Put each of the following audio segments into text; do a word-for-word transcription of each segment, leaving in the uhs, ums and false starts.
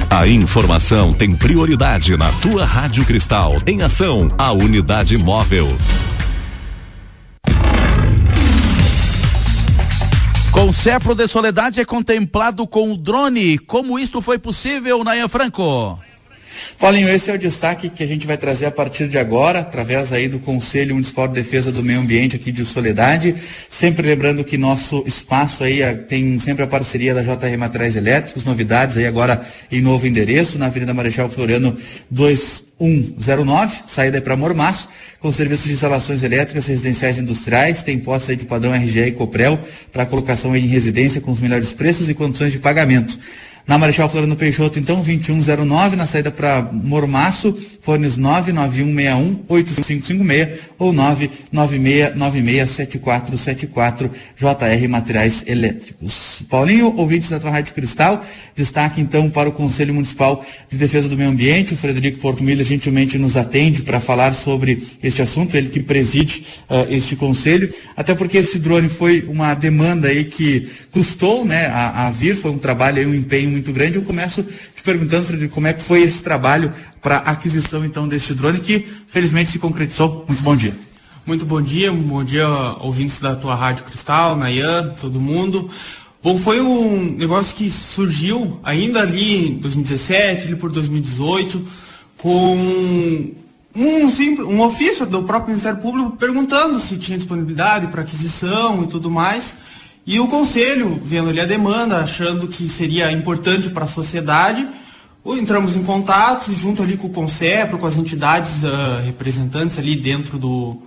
A informação tem prioridade na tua Rádio Cristal. Em ação, a unidade móvel. Concepro de Soledade é contemplado com o drone. Como isto foi possível, Nayan Franco? Paulinho, esse é o destaque que a gente vai trazer a partir de agora, através aí do Conselho Municipal de Defesa do Meio Ambiente aqui de Soledade, sempre lembrando que nosso espaço aí tem sempre a parceria da J R Materiais Elétricos, novidades aí agora em novo endereço, na Avenida Marechal Floriano dois um zero nove, saída para Mormaço, com serviços de instalações elétricas, residenciais e industriais, tem posse aí de padrão R G E e Coprel, para colocação aí em residência com os melhores preços e condições de pagamento. Na Marechal Floriano Peixoto, então, vinte e um zero nove, na saída para Mormaço, fones nove nove um seis um oito cinco cinco seis ou nove nove seis nove seis sete quatro sete quatro, J R Materiais Elétricos. Paulinho, ouvintes da tua Rádio Cristal, destaque então para o Conselho Municipal de Defesa do Meio Ambiente. O Frederico Porto Milha gentilmente nos atende para falar sobre este assunto, ele que preside uh, este conselho, até porque esse drone foi uma demanda aí que custou, né, a, a vir, foi um trabalho aí, um empenho muito grande. Eu começo te perguntando, Frederico, como é que foi esse trabalho para a aquisição então deste drone que felizmente se concretizou. Muito bom dia. Muito bom dia, bom dia ouvintes da tua Rádio Cristal, Nayan, todo mundo. Bom, foi um negócio que surgiu ainda ali em dois mil e dezessete, ali por dois mil e dezoito, com um, simples, um ofício do próprio Ministério Público perguntando se tinha disponibilidade para aquisição e tudo mais. E o Conselho, vendo ali a demanda, achando que seria importante para a sociedade, entramos em contato junto ali com o Concepro, com as entidades uh, representantes ali dentro do,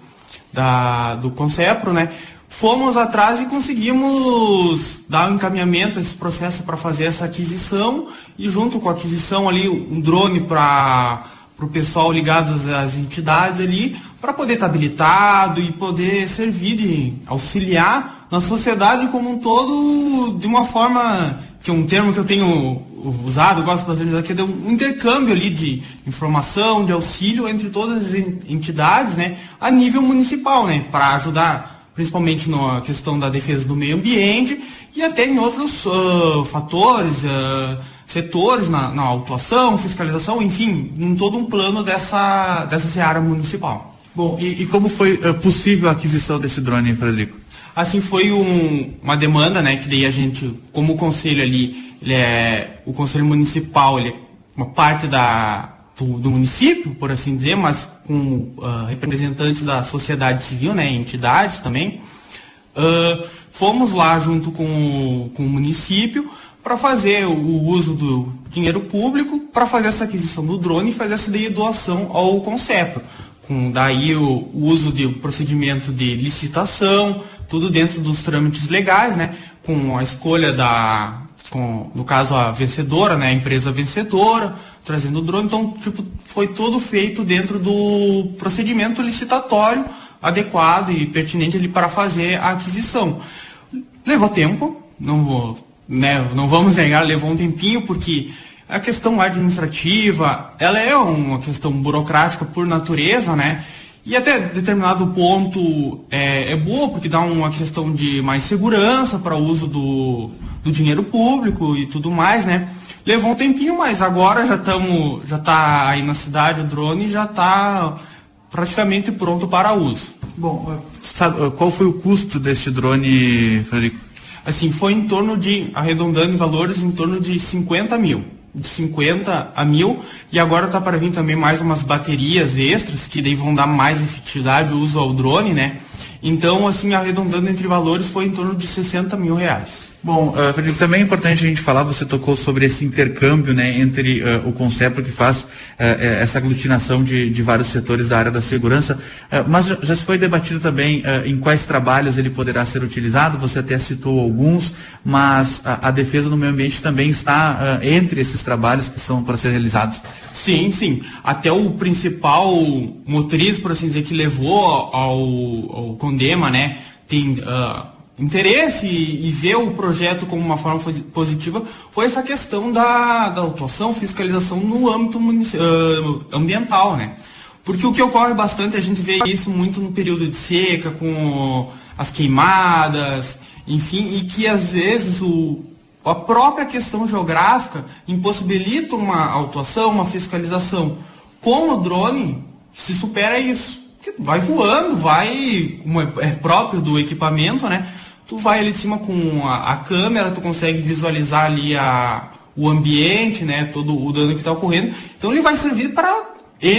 da, do Concepro, né? Fomos atrás e conseguimos dar um encaminhamento a esse processo para fazer essa aquisição, e junto com a aquisição ali um drone para o pessoal ligado às, às entidades ali, para poder estar habilitado e poder servir de auxiliar na sociedade como um todo, de uma forma, que é um termo que eu tenho usado, eu gosto bastante aqui, de um intercâmbio ali de informação, de auxílio entre todas as entidades, né, a nível municipal, né, para ajudar principalmente na questão da defesa do meio ambiente e até em outros uh, fatores, uh, setores, na, na autuação, fiscalização, enfim, em todo um plano dessa, dessa seara municipal. Bom, e, e como foi uh, possível a aquisição desse drone, Frederico? Assim, foi um, uma demanda, né, que daí a gente, como o conselho ali, ele é, o conselho municipal, ele é uma parte da, do, do município, por assim dizer, mas com uh, representantes da sociedade civil, né, entidades também, uh, fomos lá junto com o, com o município para fazer o, o uso do dinheiro público, para fazer essa aquisição do drone e fazer essa daí doação ao Concepro, com daí o, o uso do procedimento de licitação, tudo dentro dos trâmites legais, né, com a escolha da, com, no caso a vencedora, né, a empresa vencedora, trazendo o drone, então tipo, foi tudo feito dentro do procedimento licitatório adequado e pertinente ali para fazer a aquisição. Levou tempo, não vou, né, não vamos negar, levou um tempinho, porque a questão administrativa, ela é uma questão burocrática por natureza, né? E até determinado ponto é, é boa, porque dá uma questão de mais segurança para o uso do, do dinheiro público e tudo mais, né? Levou um tempinho, mas agora já estamos, já está aí na cidade o drone e já está praticamente pronto para uso. Bom, sabe, qual foi o custo deste drone, Frederico? Assim, foi em torno de, arredondando em valores, em torno de cinquenta mil. De cinquenta a mil, e agora está para vir também mais umas baterias extras, que daí vão dar mais efetividade o uso ao drone, né? Então, assim, arredondando entre valores, foi em torno de sessenta mil reais. Bom, uh, Frederico, também é importante a gente falar, você tocou sobre esse intercâmbio, né, entre uh, o Concepro, que faz uh, essa aglutinação de, de vários setores da área da segurança, uh, mas já, já se foi debatido também uh, em quais trabalhos ele poderá ser utilizado, você até citou alguns, mas a, a defesa do meio ambiente também está uh, entre esses trabalhos que são para ser realizados. Sim, sim. Até o principal motriz, por assim dizer, que levou ao, ao Condema, né, tem... Uh, interesse e, e ver o projeto como uma forma positiva foi essa questão da, da autuação, fiscalização no âmbito uh, ambiental, né? Porque o que ocorre bastante, a gente vê isso muito no período de seca, com as queimadas, enfim, e que às vezes o, a própria questão geográfica impossibilita uma autuação, uma fiscalização. Com o drone, se supera isso. Porque vai voando, vai, como é próprio do equipamento, né? Tu vai ali de cima com a, a câmera, tu consegue visualizar ali a, o ambiente, né? Todo o dano que está ocorrendo. Então ele vai servir para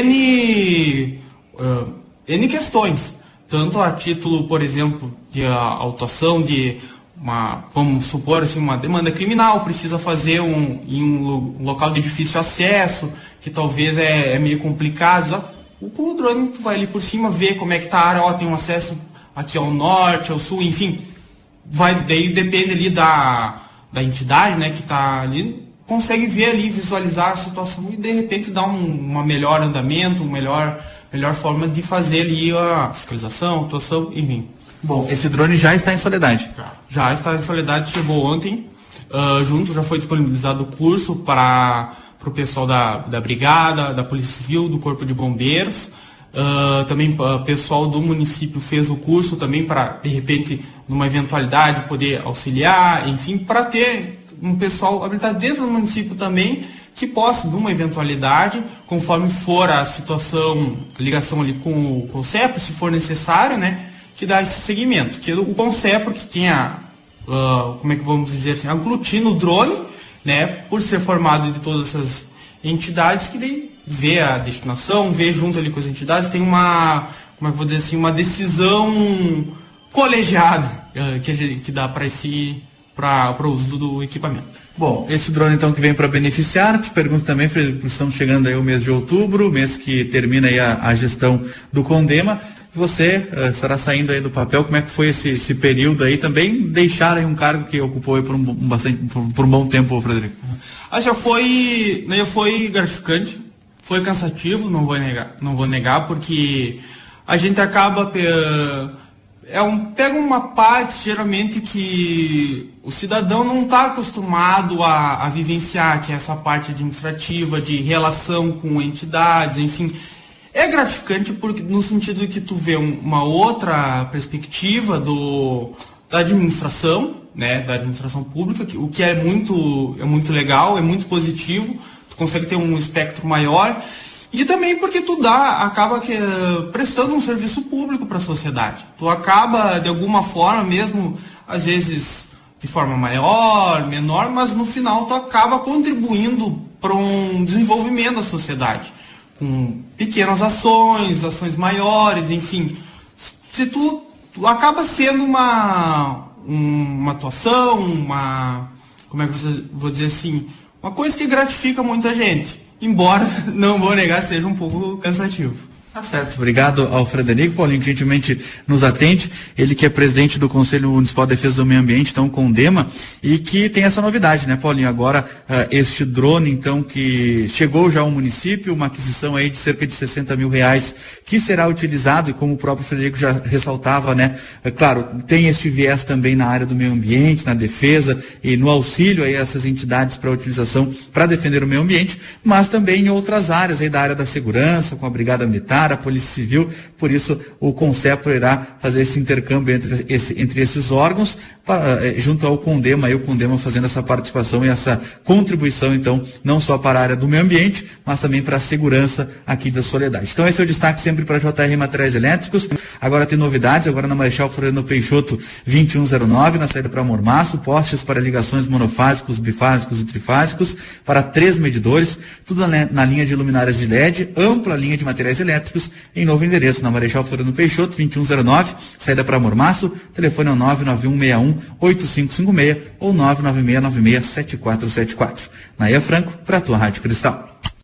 N, uh, N questões. Tanto a título, por exemplo, de a, autuação de uma, vamos supor assim, uma demanda criminal, precisa fazer um, em um local de difícil acesso, que talvez é, é meio complicado. Com o drone tu vai ali por cima, ver como é que tá a área, ó, tem um acesso aqui ao norte, ao sul, enfim. Vai, daí depende ali da, da entidade, né, que tá ali, consegue ver ali, visualizar a situação e de repente dar um uma melhor andamento, uma melhor, melhor forma de fazer ali a fiscalização, atuação, enfim. Bom, esse drone já está em Soledade. Já, já está em Soledade, chegou ontem, uh, junto já foi disponibilizado o curso para para o pessoal da, da Brigada, da Polícia Civil, do Corpo de Bombeiros. Uh, também o uh, pessoal do município fez o curso também para, de repente, numa eventualidade, poder auxiliar, enfim, para ter um pessoal habilitado dentro do município também, que possa, numa eventualidade, conforme for a situação, a ligação ali com o CONCEPRO, se for necessário, né, que dá esse segmento. Que o CONCEPRO, que tem a, uh, como é que vamos dizer assim, aglutina o drone, né, por ser formado de todas essas entidades, que daí vê a destinação, vê junto ali com as entidades, tem uma, como é que eu vou dizer assim, uma decisão colegiada uh, que, que dá para esse para o uso do equipamento. Bom, esse drone então que vem para beneficiar, te pergunto também, estamos chegando aí o mês de outubro, mês que termina aí a, a gestão do Condema. Você uh, estará saindo aí do papel, como é que foi esse, esse período aí? Também deixar aí um cargo que ocupou aí por um, um, bastante, por, por um bom tempo, Frederico. Ah, já foi, já foi gratificante, foi cansativo, não vou negar, não vou negar, porque a gente acaba é um, pega uma parte geralmente que o cidadão não está acostumado a, a vivenciar, que é essa parte administrativa, de relação com entidades, enfim. É gratificante porque, no sentido de que tu vê um, uma outra perspectiva do, da administração, né, da administração pública, que, o que é muito, é muito legal, é muito positivo, tu consegue ter um espectro maior, e também porque tu dá, acaba que, prestando um serviço público para a sociedade. Tu acaba, de alguma forma, mesmo, às vezes, de forma maior, menor, mas no final tu acaba contribuindo para um desenvolvimento da sociedade. Com pequenas ações, ações maiores, enfim. Se tu, tu acaba sendo uma, uma atuação, uma, como é que eu vou dizer assim, uma coisa que gratifica muita gente, embora, não vou negar, seja um pouco cansativo. Tá certo, obrigado ao Frederico, Paulinho, que gentilmente nos atende, ele que é presidente do Conselho Municipal de Defesa do Meio Ambiente, então Condema, e que tem essa novidade, né, Paulinho, agora uh, este drone, então, que chegou já ao município, uma aquisição aí de cerca de sessenta mil reais, que será utilizado, e como o próprio Frederico já ressaltava, né, é claro, tem este viés também na área do meio ambiente, na defesa e no auxílio aí a essas entidades para a utilização para defender o meio ambiente, mas também em outras áreas aí da área da segurança, com a Brigada Militar, a Polícia Civil, por isso o CONCEPRO irá fazer esse intercâmbio entre, esse, entre esses órgãos, para, eh, junto ao Condema, e o Condema fazendo essa participação e essa contribuição, então, não só para a área do meio ambiente, mas também para a segurança aqui da Soledade. Então esse é o destaque sempre para a J R Materiais Elétricos. Agora tem novidades, agora na Marechal Floriano Peixoto vinte e um zero nove, na saída para Mormaço, postes para ligações monofásicos, bifásicos e trifásicos, para três medidores, tudo na, na linha de luminárias de L E D, ampla linha de materiais elétricos, em novo endereço, na Marechal Floriano Peixoto, vinte e um zero nove, saída para Mormaço, telefone é o nove nove um seis um oito cinco cinco seis ou nove nove seis nove seis sete quatro sete quatro. Naia Franco, para a tua Rádio Cristal.